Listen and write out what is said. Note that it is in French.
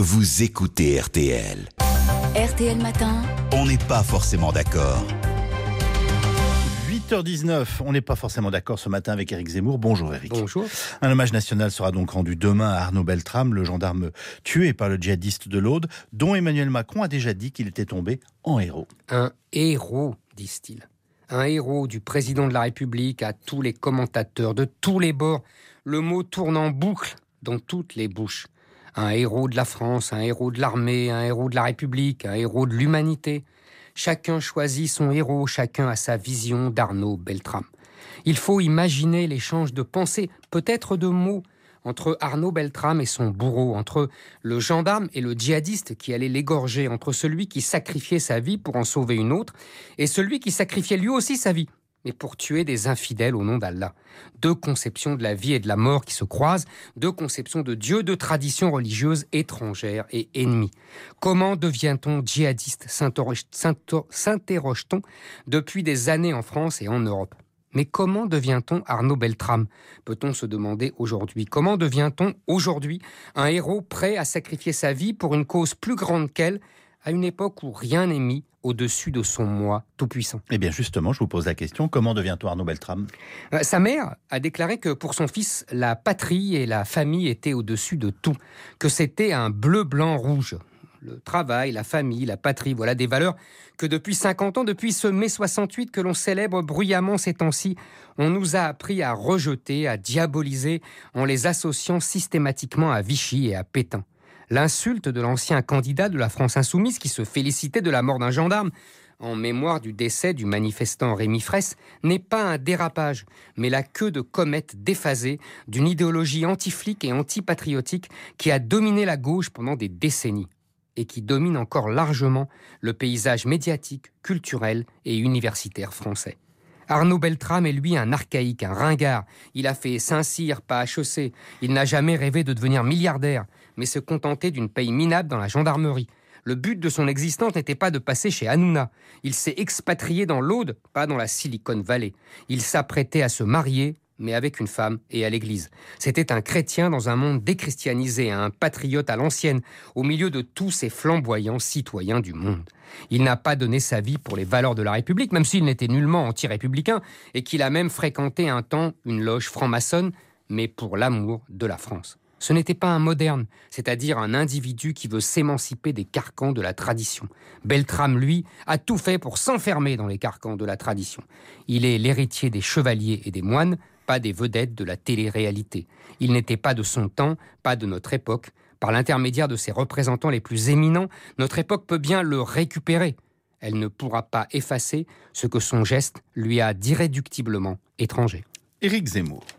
vous écoutez RTL. RTL Matin. On n'est pas forcément d'accord. 8h19, on n'est pas forcément d'accord ce matin avec Éric Zemmour. Bonjour Éric. Bonjour. Un hommage national sera donc rendu demain à Arnaud Beltrame, le gendarme tué par le djihadiste de l'Aude, dont Emmanuel Macron a déjà dit qu'il était tombé en héros. Un héros, disent-ils. Un héros du président de la République à tous les commentateurs, de tous les bords. Le mot tourne en boucle dans toutes les bouches. Un héros de la France, un héros de l'armée, un héros de la République, un héros de l'humanité. Chacun choisit son héros, chacun a sa vision d'Arnaud Beltrame. Il faut imaginer l'échange de pensées, peut-être de mots, entre Arnaud Beltrame et son bourreau, entre le gendarme et le djihadiste qui allait l'égorger, entre celui qui sacrifiait sa vie pour en sauver une autre, et celui qui sacrifiait lui aussi sa vie, mais pour tuer des infidèles au nom d'Allah. Deux conceptions de la vie et de la mort qui se croisent, deux conceptions de Dieu, deux traditions religieuses étrangères et ennemies. Comment devient-on djihadiste, s'interroge-t-on depuis des années en France et en Europe. Mais comment devient-on Arnaud Beltrame, peut-on se demander aujourd'hui. Comment devient-on aujourd'hui un héros prêt à sacrifier sa vie pour une cause plus grande qu'elle, à une époque où rien n'est mis au-dessus de son moi tout-puissant? Eh bien justement, je vous pose la question, comment devient-on Arnaud Beltrame ? Sa mère a déclaré que pour son fils, la patrie et la famille étaient au-dessus de tout, que c'était un bleu, blanc, rouge. Le travail, la famille, la patrie, voilà des valeurs que depuis 50 ans, depuis ce mai 68 que l'on célèbre bruyamment ces temps-ci, on nous a appris à rejeter, à diaboliser en les associant systématiquement à Vichy et à Pétain. L'insulte de l'ancien candidat de la France insoumise qui se félicitait de la mort d'un gendarme en mémoire du décès du manifestant Rémi Fraisse n'est pas un dérapage, mais la queue de comète déphasée d'une idéologie anti-flic et anti-patriotique qui a dominé la gauche pendant des décennies et qui domine encore largement le paysage médiatique, culturel et universitaire français. Arnaud Beltrame est lui un archaïque, un ringard. Il a fait Saint-Cyr, pas HEC. Il n'a jamais rêvé de devenir milliardaire, mais se contenter d'une paye minable dans la gendarmerie. Le but de son existence n'était pas de passer chez Hanouna. Il s'est expatrié dans l'Aude, pas dans la Silicon Valley. Il s'apprêtait à se marier, mais avec une femme et à l'église. C'était un chrétien dans un monde déchristianisé, un patriote à l'ancienne, au milieu de tous ces flamboyants citoyens du monde. Il n'a pas donné sa vie pour les valeurs de la République, même s'il n'était nullement anti-républicain, et qu'il a même fréquenté un temps une loge franc-maçonne, mais pour l'amour de la France. Ce n'était pas un moderne, c'est-à-dire un individu qui veut s'émanciper des carcans de la tradition. Beltrame, lui, a tout fait pour s'enfermer dans les carcans de la tradition. Il est l'héritier des chevaliers et des moines, pas des vedettes de la télé-réalité. Il n'était pas de son temps, pas de notre époque. Par l'intermédiaire de ses représentants les plus éminents, notre époque peut bien le récupérer. Elle ne pourra pas effacer ce que son geste lui a d'irréductiblement étranger. Éric Zemmour.